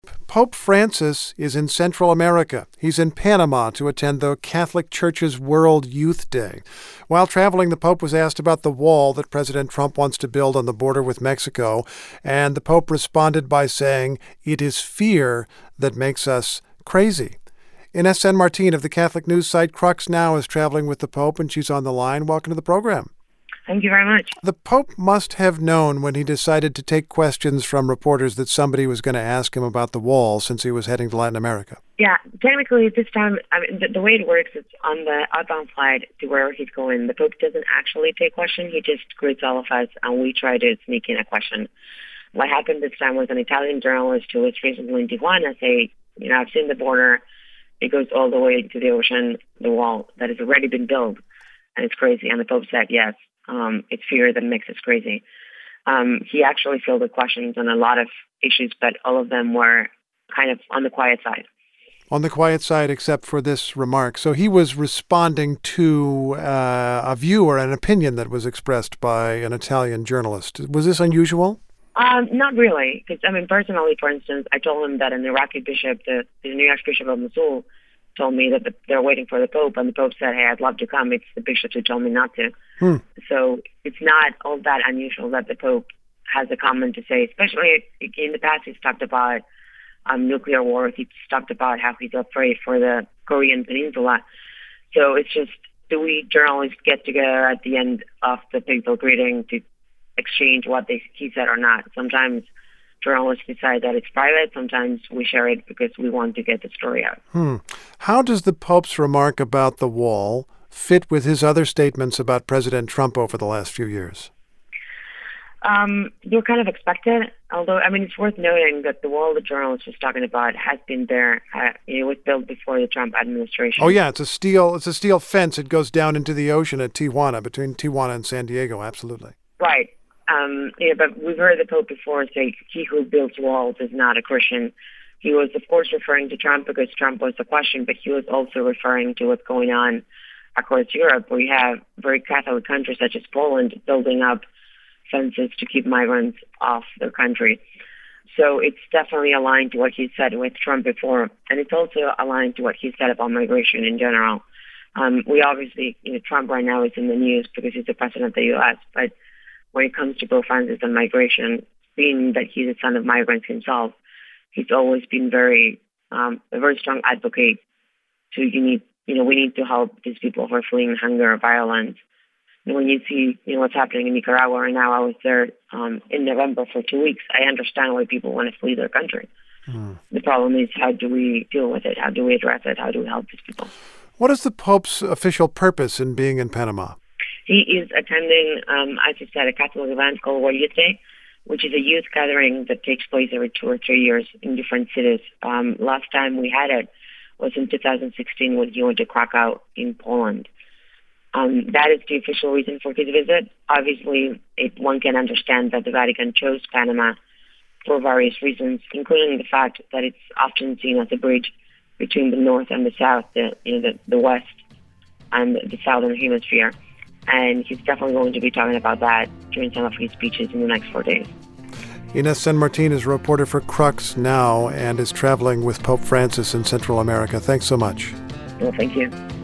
Pope Francis is in Central America. He's in Panama to attend the Catholic Church's World Youth Day. While traveling, the Pope was asked about the wall that President Trump wants to build on the border with Mexico, and the Pope responded by saying, "It is fear that makes us crazy." Ines San Martin of the Catholic news site Crux Now is traveling with the Pope, and she's on the line. Welcome to the program. Thank you very much. The Pope must have known when he decided to take questions from reporters that somebody was going to ask him about the wall since he was heading to Latin America. Yeah, technically this time, the way it works is on the outbound flight to where he's going, the Pope doesn't actually take questions. He just greets all of us, and we try to sneak in a question. What happened this time was an Italian journalist who was recently in Tijuana say, I've seen the border. It goes all the way to the ocean, the wall that has already been built, and it's crazy. And the Pope said, yes. It's fear that makes us crazy. He actually fielded questions on a lot of issues, but all of them were kind of on the quiet side. On the quiet side, except for this remark. So he was responding to a view or an opinion that was expressed by an Italian journalist. Was this unusual? Not really. Because, personally, for instance, I told him that an Iraqi bishop, the New Archbishop of Mosul, told me that they're waiting for the Pope, and the Pope said, hey, I'd love to come. It's the bishops who told me not to. So it's not all that unusual that the Pope has a comment to say, especially in the past he's talked about nuclear war. He's talked about how he's afraid for the Korean Peninsula. So it's just, do we journalists get together at the end of the papal greeting to exchange what he said or not? Sometimes journalists decide that it's private. Sometimes we share it because we want to get the story out. How does the Pope's remark about the wall fit with his other statements about President Trump over the last few years? They're kind of expected, although, it's worth noting that the wall the journalist was talking about has been there. It was built before the Trump administration. Oh, yeah, it's a steel fence. It goes down into the ocean at Tijuana, between Tijuana and San Diego, absolutely. Right. But we've heard the Pope before say, he who builds walls is not a Christian. He was, of course, referring to Trump because Trump was the question, but he was also referring to what's going on across Europe, where you have very Catholic countries such as Poland building up fences to keep migrants off their country. So it's definitely aligned to what he said with Trump before, and it's also aligned to what he said about migration in general. We obviously, Trump right now is in the news because he's the president of the U.S., but when it comes to Pope Francis and migration, being that he's a son of migrants himself, he's always been a very strong advocate to we need to help these people who are fleeing hunger, violence. And when you see what's happening in Nicaragua right now, I was there in November for 2 weeks. I understand why people want to flee their country. The problem is, how do we deal with it? How do we address it? How do we help these people? What is the Pope's official purpose in being in Panama? He is attending, as you said, a Catholic event called World Youth Day, which is a youth gathering that takes place every 2 or 3 years in different cities. Last time we had it was in 2016 when he went to Krakow in Poland. That is the official reason for his visit. Obviously, one can understand that the Vatican chose Panama for various reasons, including the fact that it's often seen as a bridge between the North and the South, the West and the Southern Hemisphere. And he's definitely going to be talking about that during some of his speeches in the next 4 days. Ines San Martin is a reporter for Crux Now and is traveling with Pope Francis in Central America. Thanks so much. Well, thank you.